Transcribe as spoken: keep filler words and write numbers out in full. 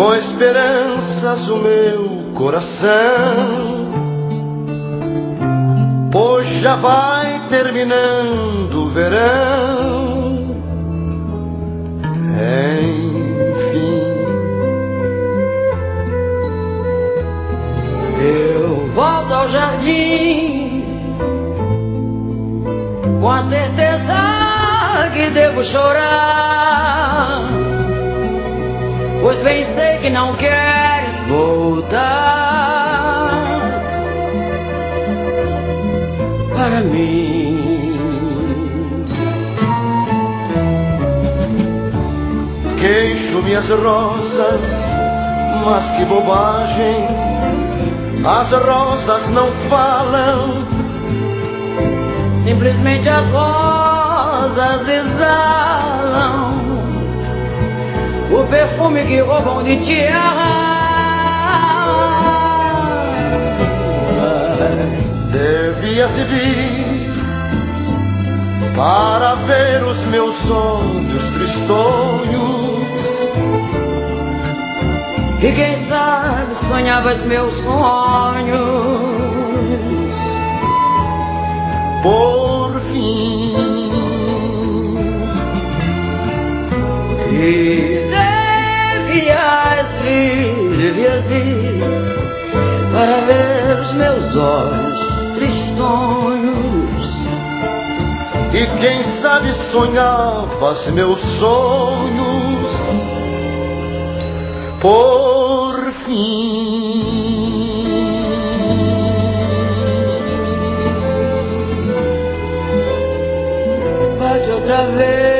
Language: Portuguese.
com esperanças o meu coração, pois já vai terminando o verão. Enfim, eu volto ao jardim com a certeza que devo chorar, pois bem sei que não queres voltar para mim. Queixo-me as rosas, mas que bobagem, as rosas não falam, simplesmente as rosas exalam o perfume que roubam de ti. Devia se vir para ver os meus olhos tristonhos, e quem sabe sonhavas meus sonhos. Por fim, e devias vir, devias vir para ver os meus olhos tristonhos, e quem sabe sonhavas meus sonhos. Por fim, bate outra vez.